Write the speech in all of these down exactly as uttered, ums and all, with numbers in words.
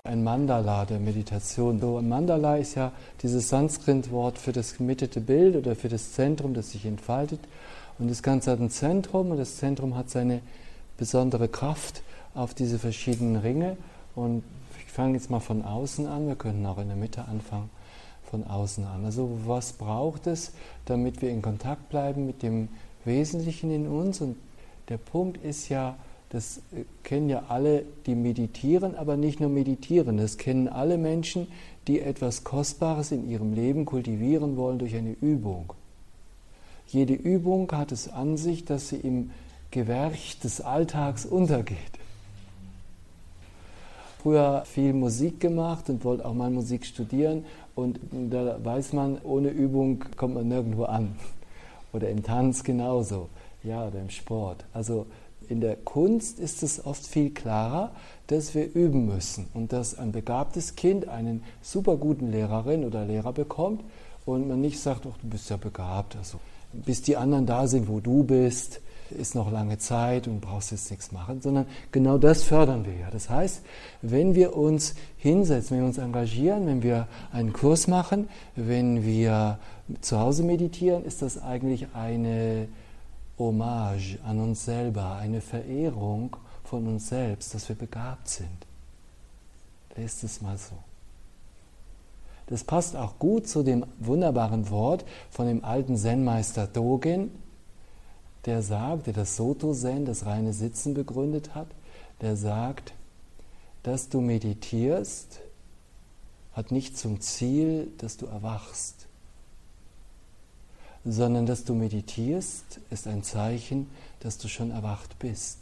ein Mandala der Meditation. So, ein Mandala ist ja dieses Sanskrit-Wort für das gemittete Bild oder für das Zentrum, das sich entfaltet. Und das Ganze hat ein Zentrum und das Zentrum hat seine besondere Kraft auf diese verschiedenen Ringe. Und ich fange jetzt mal von außen an, wir können auch in der Mitte anfangen, von außen an. Also was braucht es, damit wir in Kontakt bleiben mit dem Wesentlichen in uns? Und der Punkt ist ja, das kennen ja alle, die meditieren, aber nicht nur meditieren. Das kennen alle Menschen, die etwas Kostbares in ihrem Leben kultivieren wollen durch eine Übung. Jede Übung hat es an sich, dass sie im Gewerch des Alltags untergeht. Früher viel Musik gemacht und wollte auch mal Musik studieren und da weiß man, ohne Übung kommt man nirgendwo an. Oder im Tanz genauso, ja, oder im Sport. Also in der Kunst ist es oft viel klarer, dass wir üben müssen und dass ein begabtes Kind einen super guten Lehrerin oder Lehrer bekommt und man nicht sagt, oh, du bist ja begabt, also bis die anderen da sind, wo du bist, ist noch lange Zeit und brauchst jetzt nichts machen, sondern genau das fördern wir ja. Das heißt, wenn wir uns hinsetzen, wenn wir uns engagieren, wenn wir einen Kurs machen, wenn wir zu Hause meditieren, ist das eigentlich eine Hommage an uns selber, eine Verehrung von uns selbst, dass wir begabt sind. Da ist es mal so. Das passt auch gut zu dem wunderbaren Wort von dem alten Zen-Meister Dogen, der sagt, der das Soto-Zen, das reine Sitzen begründet hat, der sagt, dass du meditierst, hat nicht zum Ziel, dass du erwachst, sondern dass du meditierst, ist ein Zeichen, dass du schon erwacht bist.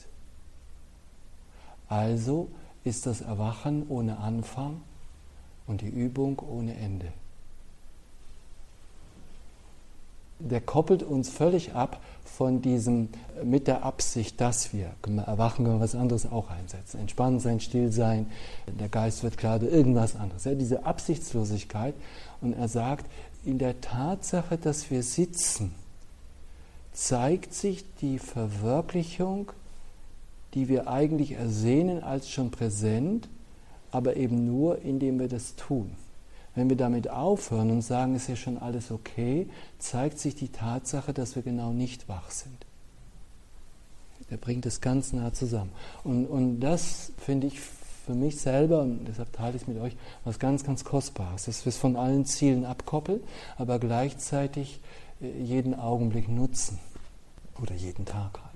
Also ist das Erwachen ohne Anfang und die Übung ohne Ende. Der koppelt uns völlig ab von diesem, mit der Absicht, dass wir, können wir erwachen, können wir was anderes auch einsetzen. Entspannen sein, still sein, der Geist wird klar, oder irgendwas anderes. Ja, diese Absichtslosigkeit. Und er sagt, in der Tatsache, dass wir sitzen, zeigt sich die Verwirklichung, die wir eigentlich ersehnen als schon präsent, aber eben nur, indem wir das tun. Wenn wir damit aufhören und sagen, es ist ja schon alles okay, zeigt sich die Tatsache, dass wir genau nicht wach sind. Der bringt das ganz nah zusammen. Und, und das finde ich für mich selber, und deshalb teile ich es mit euch, was ganz, ganz Kostbares, dass wir es von allen Zielen abkoppeln, aber gleichzeitig jeden Augenblick nutzen. Oder jeden Tag halt.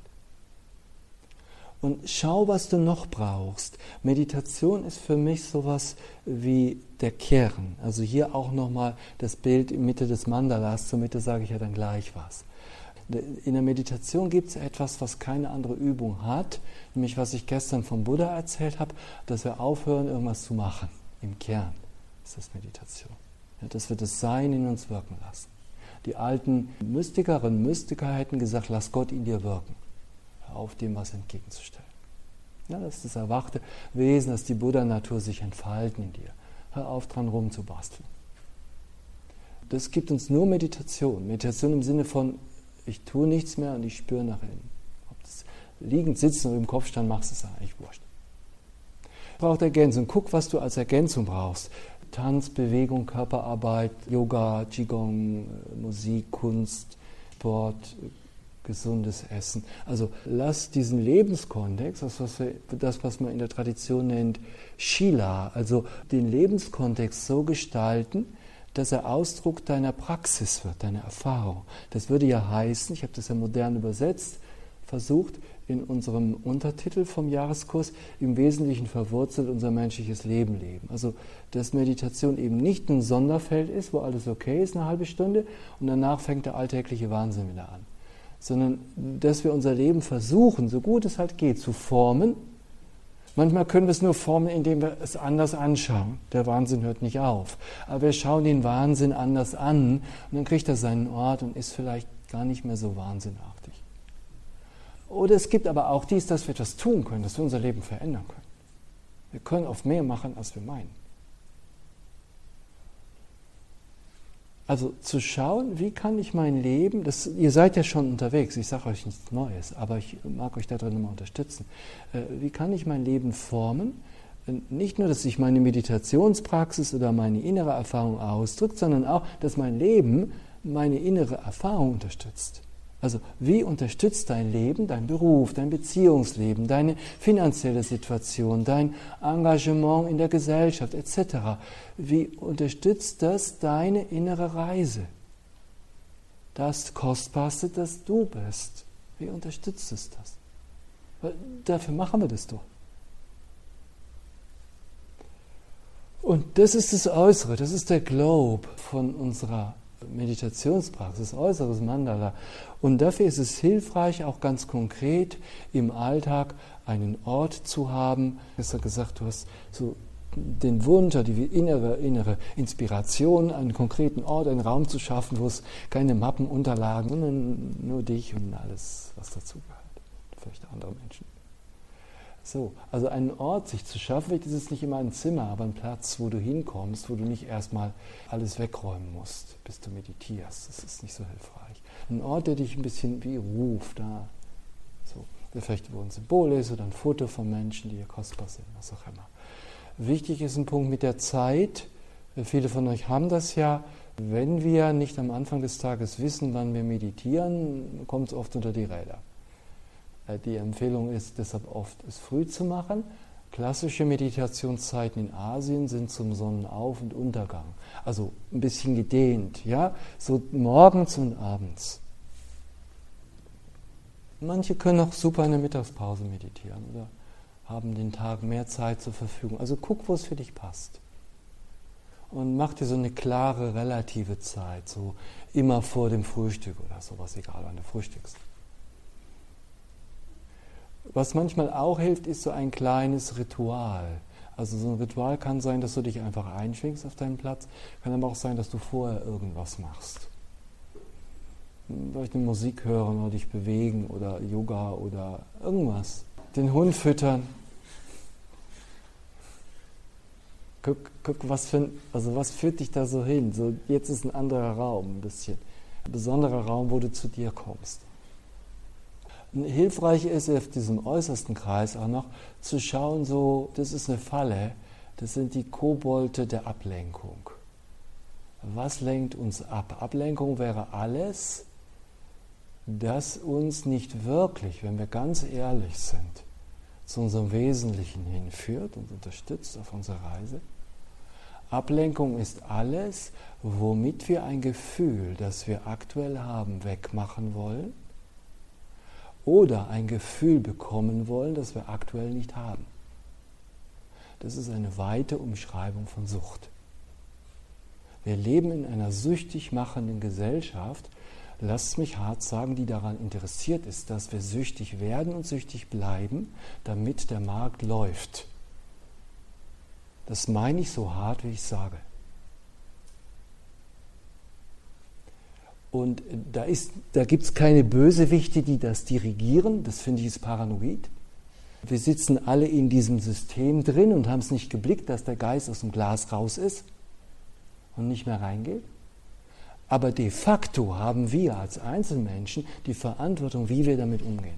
Und schau, was du noch brauchst. Meditation ist für mich sowas wie der Kern. Also hier auch nochmal das Bild in Mitte des Mandalas. Zur Mitte sage ich ja dann gleich was. In der Meditation gibt es etwas, was keine andere Übung hat, nämlich was ich gestern vom Buddha erzählt habe, dass wir aufhören, irgendwas zu machen. Im Kern ist das Meditation. Ja, dass wir das Sein in uns wirken lassen. Die alten Mystikerinnen und Mystiker hätten gesagt, lass Gott in dir wirken. Auf dem was entgegenzustellen. Ja, das ist das erwachte Wesen, dass die Buddha-Natur sich entfalten in dir. Hör auf, dran rumzubasteln. Das gibt uns nur Meditation. Meditation im Sinne von, ich tue nichts mehr und ich spüre nach innen. Ob das liegend, sitzen oder im Kopfstand machst, ist eigentlich wurscht. Braucht Ergänzung. Guck, was du als Ergänzung brauchst. Tanz, Bewegung, Körperarbeit, Yoga, Qigong, Musik, Kunst, Sport, gesundes Essen. Also lass diesen Lebenskontext, das was, wir, das, was man in der Tradition nennt, Shila, also den Lebenskontext so gestalten, dass er Ausdruck deiner Praxis wird, deiner Erfahrung. Das würde ja heißen, ich habe das ja modern übersetzt, versucht in unserem Untertitel vom Jahreskurs, im Wesentlichen verwurzelt unser menschliches Leben leben. Also, dass Meditation eben nicht ein Sonderfeld ist, wo alles okay ist, eine halbe Stunde, und danach fängt der alltägliche Wahnsinn wieder an. Sondern dass wir unser Leben versuchen, so gut es halt geht, zu formen. Manchmal können wir es nur formen, indem wir es anders anschauen. Der Wahnsinn hört nicht auf. Aber wir schauen den Wahnsinn anders an und dann kriegt er seinen Ort und ist vielleicht gar nicht mehr so wahnsinnartig. Oder es gibt aber auch dies, dass wir etwas tun können, dass wir unser Leben verändern können. Wir können oft mehr machen, als wir meinen. Also zu schauen, wie kann ich mein Leben, das, ihr seid ja schon unterwegs, ich sage euch nichts Neues, aber ich mag euch da drin immer unterstützen. Äh, wie kann ich mein Leben formen, nicht nur, dass sich meine Meditationspraxis oder meine innere Erfahrung ausdrückt, sondern auch, dass mein Leben meine innere Erfahrung unterstützt. Also wie unterstützt dein Leben, dein Beruf, dein Beziehungsleben, deine finanzielle Situation, dein Engagement in der Gesellschaft et cetera. Wie unterstützt das deine innere Reise? Das Kostbarste, das du bist. Wie unterstützt es das? Weil dafür machen wir das doch. Und das ist das Äußere, das ist der Globe von unserer Meditationspraxis, äußeres Mandala. Und dafür ist es hilfreich, auch ganz konkret im Alltag einen Ort zu haben. Du hast ja gesagt, du hast so den Wunsch, die innere, innere Inspiration, einen konkreten Ort, einen Raum zu schaffen, wo es keine Mappen, Unterlagen, sondern nur dich und alles, was dazugehört. Vielleicht andere Menschen. So, also einen Ort sich zu schaffen, vielleicht ist es nicht immer ein Zimmer, aber ein Platz, wo du hinkommst, wo du nicht erstmal alles wegräumen musst, bis du meditierst. Das ist nicht so hilfreich. Ein Ort, der dich ein bisschen wie ruft, da, so, der vielleicht wo ein Symbol ist oder ein Foto von Menschen, die dir kostbar sind, was auch immer. Wichtig ist ein Punkt mit der Zeit. Viele von euch haben das ja. Wenn wir nicht am Anfang des Tages wissen, wann wir meditieren, kommt es oft unter die Räder. Die Empfehlung ist deshalb oft, es früh zu machen. Klassische Meditationszeiten in Asien sind zum Sonnenauf- und Untergang. Also ein bisschen gedehnt, ja, so morgens und abends. Manche können auch super in der Mittagspause meditieren oder haben den Tag mehr Zeit zur Verfügung. Also guck, wo es für dich passt. Und mach dir so eine klare, relative Zeit, so immer vor dem Frühstück oder sowas, egal wann du frühstückst. Was manchmal auch hilft, ist so ein kleines Ritual. Also so ein Ritual kann sein, dass du dich einfach einschwingst auf deinen Platz, kann aber auch sein, dass du vorher irgendwas machst. Vielleicht eine Musik hören oder dich bewegen oder Yoga oder irgendwas. Den Hund füttern. Guck, guck was, für, also was führt dich da so hin? So, jetzt ist ein anderer Raum, ein bisschen. Ein besonderer Raum, wo du zu dir kommst. Hilfreich ist auf diesem äußersten Kreis auch noch zu schauen, so, das ist eine Falle, das sind die Kobolde der Ablenkung. Was lenkt uns ab? Ablenkung wäre alles, das uns nicht wirklich, wenn wir ganz ehrlich sind, zu unserem Wesentlichen hinführt und unterstützt auf unserer Reise. Ablenkung ist alles, womit wir ein Gefühl, das wir aktuell haben, wegmachen wollen oder ein Gefühl bekommen wollen, das wir aktuell nicht haben. Das ist eine weite Umschreibung von Sucht. Wir leben in einer süchtig machenden Gesellschaft, lasst mich hart sagen, die daran interessiert ist, dass wir süchtig werden und süchtig bleiben, damit der Markt läuft. Das meine ich so hart, wie ich sage. Und da, ist, da gibt es keine Bösewichte, die das dirigieren, das finde ich ist paranoid. Wir sitzen alle in diesem System drin und haben es nicht geblickt, dass der Geist aus dem Glas raus ist und nicht mehr reingeht. Aber de facto haben wir als Einzelmenschen die Verantwortung, wie wir damit umgehen.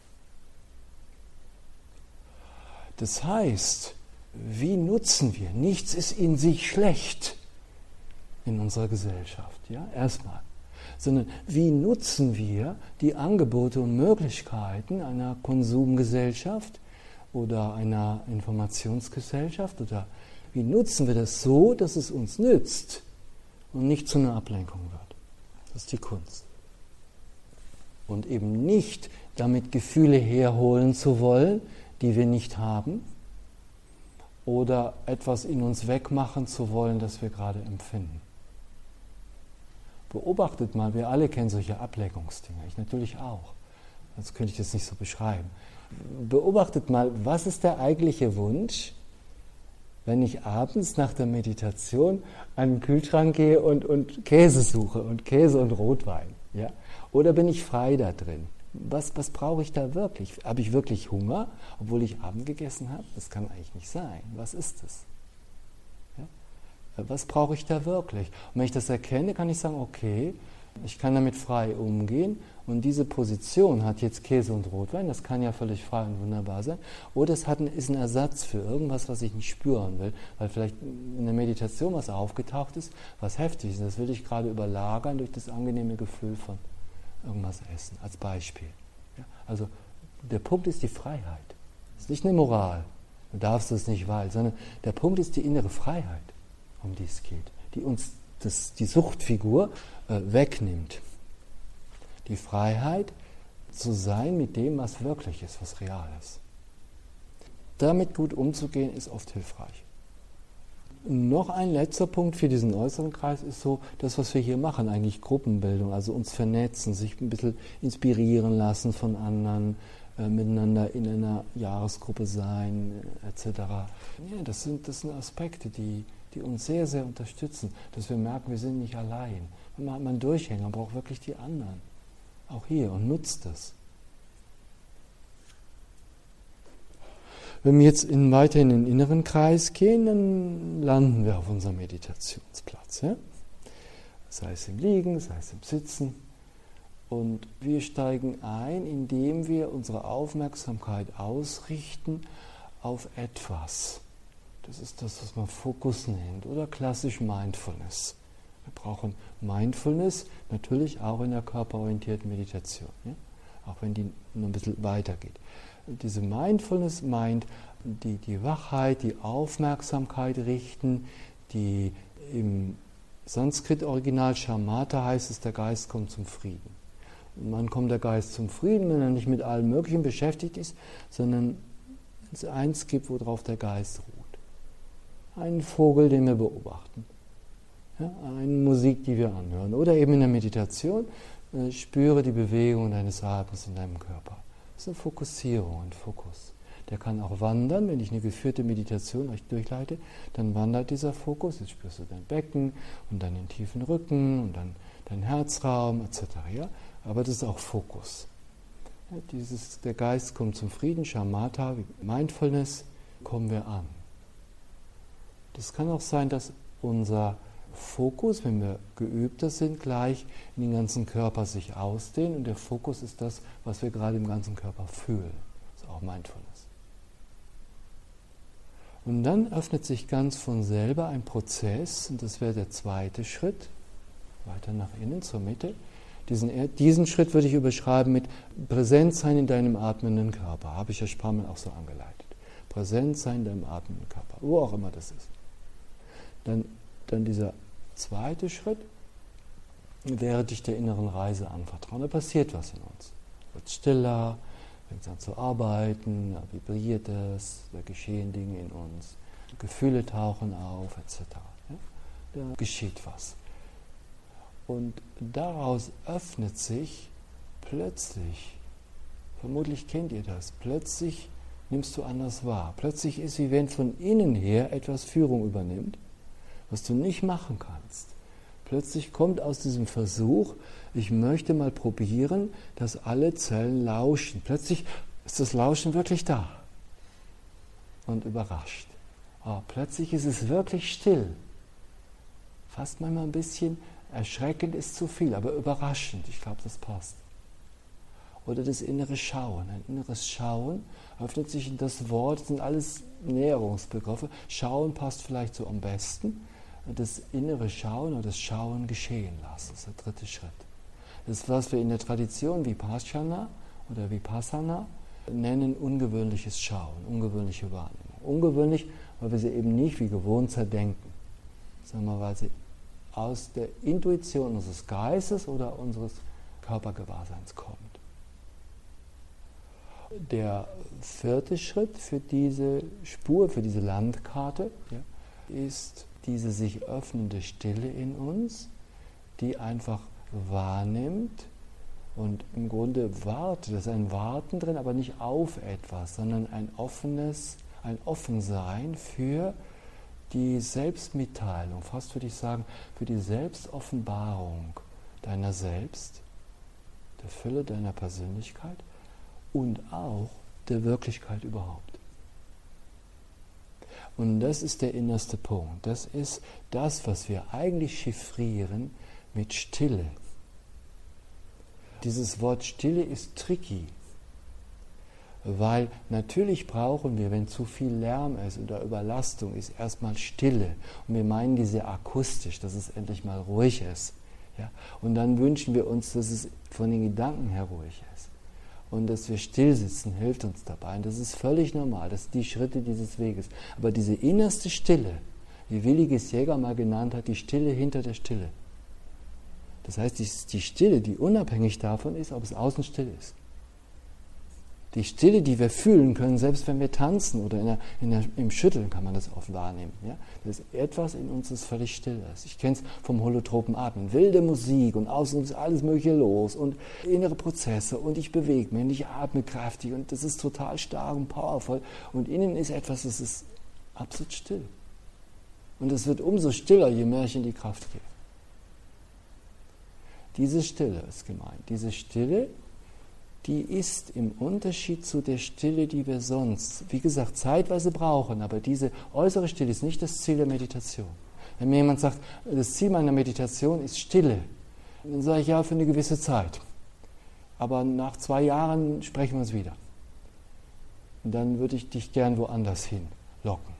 Das heißt, wie nutzen wir? Nichts ist in sich schlecht in unserer Gesellschaft, ja, erstmal. Sondern wie nutzen wir die Angebote und Möglichkeiten einer Konsumgesellschaft oder einer Informationsgesellschaft oder wie nutzen wir das so, dass es uns nützt und nicht zu einer Ablenkung wird. Das ist die Kunst. Und eben nicht damit Gefühle herholen zu wollen, die wir nicht haben, oder etwas in uns wegmachen zu wollen, das wir gerade empfinden. Beobachtet mal, wir alle kennen solche Ablenkungsdinger, ich natürlich auch, sonst könnte ich das nicht so beschreiben. Beobachtet mal, was ist der eigentliche Wunsch, wenn ich abends nach der Meditation an den Kühlschrank gehe und, und Käse suche und Käse und Rotwein. Ja? Oder bin ich frei da drin? Was, was brauche ich da wirklich? Habe ich wirklich Hunger, obwohl ich Abend gegessen habe? Das kann eigentlich nicht sein. Was ist das? Ja? Was brauche ich da wirklich? Und wenn ich das erkenne, kann ich sagen, okay, Ich kann damit frei umgehen und diese Position hat jetzt Käse und Rotwein, das kann ja völlig frei und wunderbar sein. Oder es hat ein, ist ein Ersatz für irgendwas, was ich nicht spüren will, weil vielleicht in der Meditation was aufgetaucht ist, was heftig ist. Das will ich gerade überlagern durch das angenehme Gefühl von irgendwas essen, als Beispiel. Ja, also der Punkt ist die Freiheit. Es ist nicht eine Moral, du darfst es nicht, weil, sondern der Punkt ist die innere Freiheit, um die es geht, die uns das, die Suchtfigur äh, wegnimmt. Die Freiheit zu sein mit dem, was wirklich ist, was real ist. Damit gut umzugehen, ist oft hilfreich. Noch ein letzter Punkt für diesen äußeren Kreis ist so, das, was wir hier machen, eigentlich Gruppenbildung, also uns vernetzen, sich ein bisschen inspirieren lassen von anderen, äh, miteinander in einer Jahresgruppe sein, äh, et cetera. Ja, das sind, das sind Aspekte, die, die uns sehr, sehr unterstützen, dass wir merken, wir sind nicht allein. Man hat mal einen Durchhänger, man braucht wirklich die anderen. Auch hier, und nutzt das. Wenn wir jetzt in, weiter in den inneren Kreis gehen, dann landen wir auf unserem Meditationsplatz. Ja? Sei es im Liegen, sei es im Sitzen. Und wir steigen ein, indem wir unsere Aufmerksamkeit ausrichten auf etwas. Das ist das, was man Fokus nennt oder klassisch Mindfulness. Wir brauchen Mindfulness natürlich auch in der körperorientierten Meditation, ja? Auch wenn die noch ein bisschen weitergeht. Diese Mindfulness meint die, die Wachheit, die Aufmerksamkeit richten, die im Sanskrit-Original Shamatha heißt es, der Geist kommt zum Frieden. Und wann kommt der Geist zum Frieden, wenn er nicht mit allem Möglichen beschäftigt ist, sondern wenn es eins gibt, worauf der Geist ruht. Einen Vogel, den wir beobachten. Ja, eine Musik, die wir anhören. Oder eben in der Meditation, äh, spüre die Bewegung deines Atems in deinem Körper. Das ist eine Fokussierung, ein Fokus. Der kann auch wandern, wenn ich eine geführte Meditation euch durchleite, dann wandert dieser Fokus, jetzt spürst du dein Becken und dann den tiefen Rücken und dann deinen Herzraum et cetera. Ja? Aber das ist auch Fokus. Ja, dieses, der Geist kommt zum Frieden, Shamatha, Mindfulness, kommen wir an. Das kann auch sein, dass unser Fokus, wenn wir geübter sind, gleich in den ganzen Körper sich ausdehnt und der Fokus ist das, was wir gerade im ganzen Körper fühlen. Das ist auch Mindfulness. Und dann öffnet sich ganz von selber ein Prozess, und das wäre der zweite Schritt, weiter nach innen zur Mitte. Diesen, diesen Schritt würde ich überschreiben mit Präsent sein in deinem atmenden Körper. Habe ich ja Sprammel auch so angeleitet. Präsent sein in deinem atmenden Körper, wo auch immer das ist. Dann Dann dieser zweite Schritt wäre dich der inneren Reise anvertrauen. Da passiert was in uns. Wird stiller, fängt an zu arbeiten, da vibriert es, da geschehen Dinge in uns, Gefühle tauchen auf, et cetera. Ja? Da geschieht was. Und daraus öffnet sich plötzlich, vermutlich kennt ihr das, plötzlich nimmst du anders wahr. Plötzlich ist wie wenn von innen her etwas Führung übernimmt, was du nicht machen kannst. Plötzlich kommt aus diesem Versuch, ich möchte mal probieren, dass alle Zellen lauschen. Plötzlich ist das Lauschen wirklich da und überrascht. Oh, plötzlich ist es wirklich still. Fast manchmal ein bisschen erschreckend ist zu viel, aber überraschend. Ich glaube, das passt. Oder das innere Schauen. Ein inneres Schauen öffnet sich in das Wort, das sind alles Näherungsbegriffe. Schauen passt vielleicht so am besten. Das innere Schauen oder das Schauen geschehen lassen. Das ist der dritte Schritt. Das ist, was wir in der Tradition Vipassana oder Vipassana nennen ungewöhnliches Schauen, ungewöhnliche Wahrnehmung. Ungewöhnlich, weil wir sie eben nicht wie gewohnt zerdenken, sondern weil sie aus der Intuition unseres Geistes oder unseres Körpergewahrseins kommt. Der vierte Schritt für diese Spur, für diese Landkarte, ja, ist diese sich öffnende Stille in uns, die einfach wahrnimmt und im Grunde wartet. Das ist ein Warten drin, aber nicht auf etwas, sondern ein offenes, ein Offensein für die Selbstmitteilung, fast würde ich sagen, für die Selbstoffenbarung deiner selbst, der Fülle deiner Persönlichkeit und auch der Wirklichkeit überhaupt. Und das ist der innerste Punkt. Das ist das, was wir eigentlich chiffrieren mit Stille. Dieses Wort Stille ist tricky, weil natürlich brauchen wir, wenn zu viel Lärm ist oder Überlastung ist, erstmal Stille. Und wir meinen die sehr akustisch, dass es endlich mal ruhig ist. Ja? Und dann wünschen wir uns, dass es von den Gedanken her ruhig ist. Und dass wir still sitzen, hilft uns dabei. Und das ist völlig normal, das sind die Schritte dieses Weges. Aber diese innerste Stille, wie Williges Jäger mal genannt hat, die Stille hinter der Stille. Das heißt, die Stille, die unabhängig davon ist, ob es außen still ist. Die Stille, die wir fühlen können, selbst wenn wir tanzen oder in der, in der, im Schütteln kann man das oft wahrnehmen. Ja? Das ist etwas in uns, das völlig still ist. Ich kenne es vom holotropen Atmen. Wilde Musik und außen ist alles Mögliche los und innere Prozesse und ich bewege mich und ich atme kräftig und das ist total stark und powerful. Und innen ist etwas, das ist absolut still. Und es wird umso stiller, je mehr ich in die Kraft gehe. Diese Stille ist gemeint. Diese Stille, die ist im Unterschied zu der Stille, die wir sonst, wie gesagt, zeitweise brauchen, aber diese äußere Stille ist nicht das Ziel der Meditation. Wenn mir jemand sagt, das Ziel meiner Meditation ist Stille, dann sage ich ja, für eine gewisse Zeit. Aber nach zwei Jahren sprechen wir uns wieder. Und dann würde ich dich gern woanders hin locken.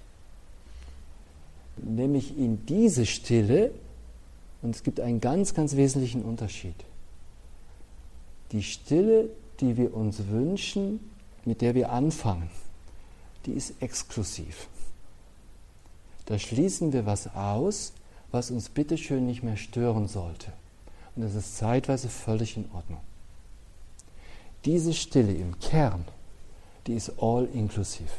Nämlich in diese Stille, und es gibt einen ganz, ganz wesentlichen Unterschied. Die Stille, die wir uns wünschen, mit der wir anfangen, die ist exklusiv. Da schließen wir was aus, was uns bitteschön nicht mehr stören sollte. Und das ist zeitweise völlig in Ordnung. Diese Stille im Kern, die ist all inklusiv.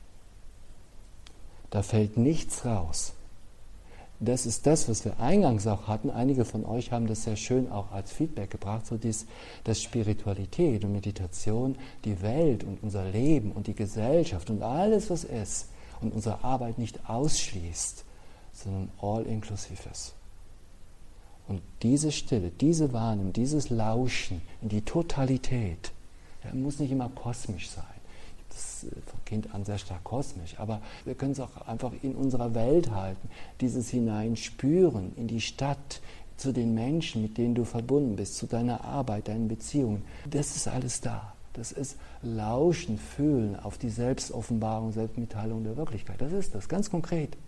Da fällt nichts raus. Das ist das, was wir eingangs auch hatten. Einige von euch haben das sehr schön auch als Feedback gebracht, so dies, dass Spiritualität und Meditation die Welt und unser Leben und die Gesellschaft und alles, was ist und unsere Arbeit nicht ausschließt, sondern all inklusiv ist. Und diese Stille, diese Wahrnehmung, dieses Lauschen in die Totalität, ja, muss nicht immer kosmisch sein. Das ist von Kind an sehr stark kosmisch, aber wir können es auch einfach in unserer Welt halten, dieses Hineinspüren in die Stadt, zu den Menschen, mit denen du verbunden bist, zu deiner Arbeit, deinen Beziehungen. Das ist alles da. Das ist Lauschen, Fühlen auf die Selbstoffenbarung, Selbstmitteilung der Wirklichkeit. Das ist das, ganz konkret.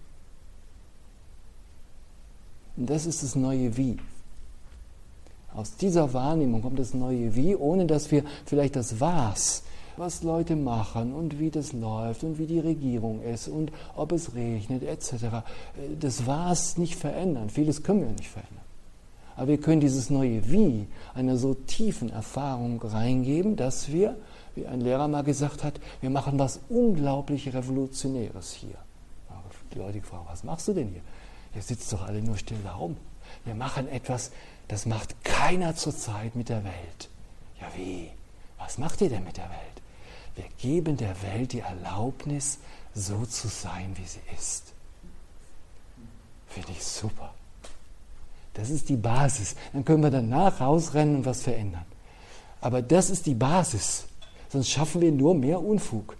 Und das ist das neue Wie. Aus dieser Wahrnehmung kommt das neue Wie, ohne dass wir vielleicht das Was, was Leute machen und wie das läuft und wie die Regierung ist und ob es regnet et cetera. Das Was nicht verändern. Vieles können wir nicht verändern. Aber wir können dieses neue Wie einer so tiefen Erfahrung reingeben, dass wir, wie ein Lehrer mal gesagt hat, wir machen was unglaublich Revolutionäres hier. Die Leute fragen, was machst du denn hier? Ihr sitzt doch alle nur still da rum. Wir machen etwas, das macht keiner zurzeit mit der Welt. Ja wie? Was macht ihr denn mit der Welt? Wir geben der Welt die Erlaubnis, so zu sein, wie sie ist. Finde ich super. Das ist die Basis. Dann können wir danach rausrennen und was verändern. Aber das ist die Basis. Sonst schaffen wir nur mehr Unfug.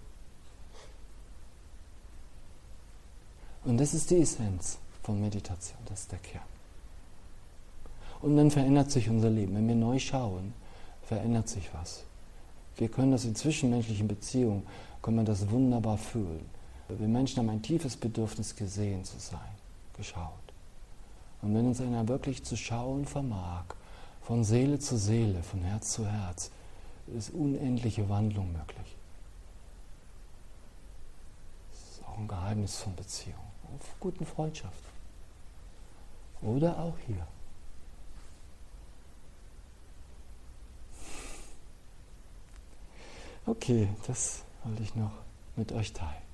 Und das ist die Essenz von Meditation. Das ist der Kern. Und dann verändert sich unser Leben. Wenn wir neu schauen, verändert sich was. Wir können das in zwischenmenschlichen Beziehungen, können wir das wunderbar fühlen. Wir Menschen haben ein tiefes Bedürfnis, gesehen zu sein, geschaut. Und wenn uns einer wirklich zu schauen vermag, von Seele zu Seele, von Herz zu Herz, ist unendliche Wandlung möglich. Das ist auch ein Geheimnis von Beziehung, von guten Freundschaft. Oder auch hier. Okay, das wollte ich noch mit euch teilen.